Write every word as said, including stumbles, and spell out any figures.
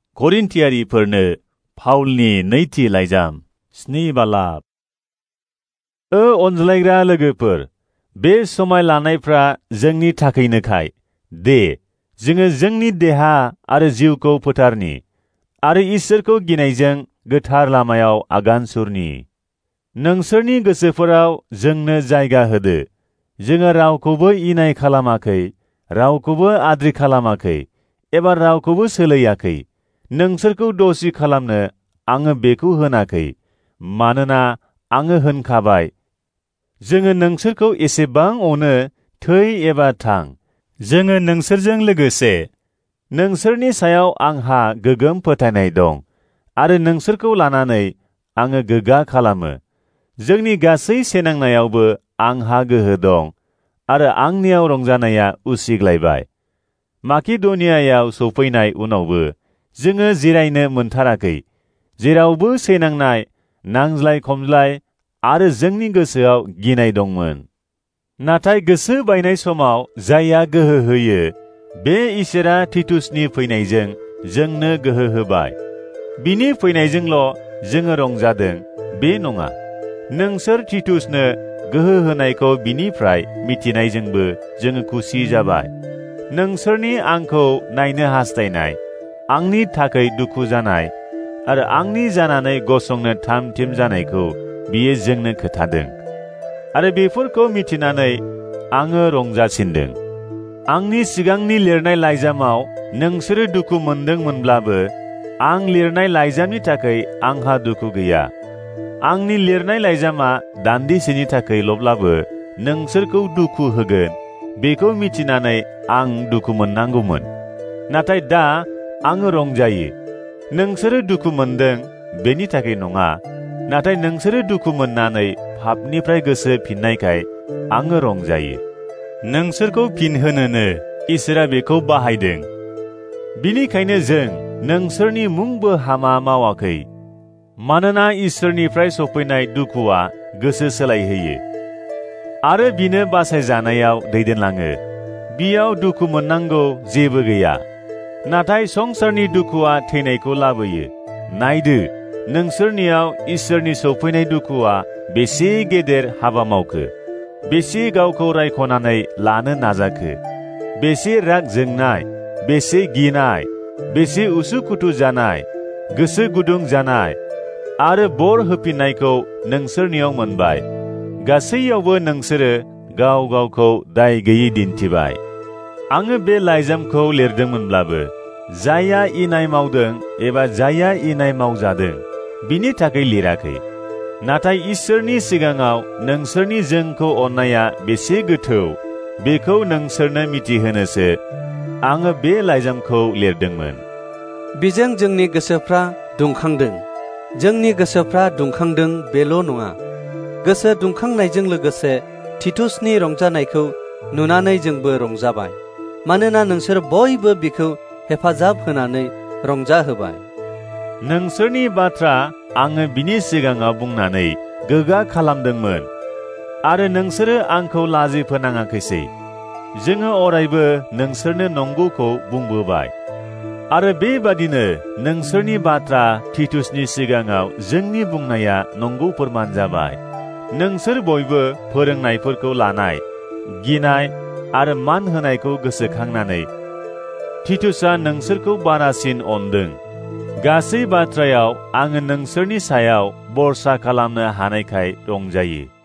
करिन्थियारिफोरनो पाउलनि नैथि लाइजाम स्नि बालाब। ओ अनज्लायग्रा लोगोफोर, बे समाय लानायफ्रा जोंनि थाखैनोखाय दे जोङो जोंनि देहा आरो जिउखौ फोथारनि आरो इसोरखौ गिनायजों गोथार लामायाव आगान सुरनि। नोंसोरनि गोसोफोराव जोंनो जायगा होदो। जोङो रावखौबो इनाय खालामाखै, रावखौबो आद्रि खालामाखै एबा रावखौबो सोलैयाखै। नोंसोरखौ दसि खालामनो आङो बेखौ होनाखै, मानोना आङो होनखाबाय, जोङो नोंसोरखौ एसेबां अनो, थै एबा थां। जोङो नोंसोरजों लोगोसे। नोंसोरनि सायाव आंहा गोगोम फोथायनाय दं आरो नोंसोरखौ लानानै आङो गोग्गा खालामो। जोंनि गासै सेनांनायावबो आंहा गोहो दं आरो आंनियाव रंजानाया उसिग्लायबाय। माकिदनियायाव सौफैनाय उनावबो जोङो जिरायनो मोनथाराखै, जेरावबो सैनांनाय, नांज्लाय खमज्लाय आरो जोंनि गोसोआव गिनाय दंमोन। नाथाय गोसो बायनाय समाव जायहा गोहो होयो, बे इसोरा तितुसनि फैनायजों जोंनो गोहो होबाय। बिनि फैनायजोंल' जोङो रंजादों बे नङा, नोंसोर तितुसनो गोहो होनायखौ बिनिफ्राय मिथिनायजोंबो जोङो खुसि जाबाय। नोंसोरनि आंखौ नायनो हास्थायनाय, आंनि थाखै दुखु जानाय आरो आंनि जानानै गसंनो थाम थिम जानायखौ बियो जोंनो खोथादों आरो बेफोरखौ मिथिनानै आङो रंजासिनदों। आंनि सिगांनि लिरनाय लाइजामाव नोंसोरो दुखु मोनदोंमोनब्लाबो आं लिरनाय लाइजामनि थाखै आंहा दुखु गैया। आंनि लिरनाय लाइजामा दान्दिसेनि थाखैल'ब्लाबो नोंसोरखौ दुखु होगोन बेखौ मिथिनानै आं दुखु मोननांगौमोन। नाथाय दा आङो रंजायो। नोंसोरो दुखु मोनदों बेनि थाखाय नङा, नाथाय नोंसोरो दुखु मोननानै पापनिफ्राय गोसो फिननायखाय आङो रंजायो। नोंसोरखौ फिनहोनोनो इसोरा बेखौ बाहायदों। बिनिखायनो जों नोंसोरनि मुंबो हामा मावाखै, मानोना इसोरनिफ्राय सफैनाय दुखुआ गोसो सोलायहोयो आरो बिनो बासायजानायाव दैदेनलाङो। बियाव दुखु मोननांगौ जेबो गैया, नाथाय संसारनि दुखुआ थैनायखौ लाबोयो। नायदो, नोंसोरनियाव इसोरनि सौफैनाय दुखुआ बेसे गेदेर हाबा मावखो, बेसे गावखौ रायख'नानै लानो नाजाखो, बेसे राग जोंनाय, बेसे गिनाय, बेसे उसुखुथु जानाय, गोसो गुदुं जानाय आरो बर होफिननायखौ नोंसोरनियाव मोनबाय। गासैयावबो नोंसोरो गाव गावखौ दाय गैयै दिन्थिबाय। आङो बे लाइजामखौ लिरदोंमोनब्लाबो जायहा इनाय मावदों एबा जायहा इनाय मावजादों बिनि थाखाय लिराखै, नाथाय इसोरनि सिगाङाव नोंसोरनि जोंखौ अननाया बेसे गोथौ बेखौ नोंसोरनो मिथिहोनोसो आङो बे लाइजामखौ लिरदोंमोन। बिजों जोंनि गोसोफ्रा दुंखांदों। जोंनि गोसोफ्रा दुंखांदों बेल' नङा, गोसो दुंखांनायजों लोगोसे तितुसनि रंजानायखौ नुनानै जोंबो रंजाबाय, मानोना नोंसोर बयबो बिखौ हेफाजाब होनानै रंजाहोबाय। नोंसोरनि बाथ्रा आङो बिनि सिगाङाव बुंनानै गोग्गा खालामदोंमोन आरो नोंसोरो आंखौ लाजि फोनाङाखैसै। जोङो अरायबो नोंसोरनो नंगौखौ बुंबोबाय आरो बेबादिनो नोंसोरनि बाथ्रा तितुसनि सिगाङाव जोंनि बुंनाया नंगौ फोरमान जाबाय। नोंसोर बयबो फोरोंनायफोरखौ लानाय, गिनाय आरो मान होनायखौ गोसोखांनानै तितुसआ नोंसोरखौ बारासिन अनदों। गासै बाथ्रायाव आङो नोंसोरनि सायाव बरसा खालामनो हानायखाय रंजायो।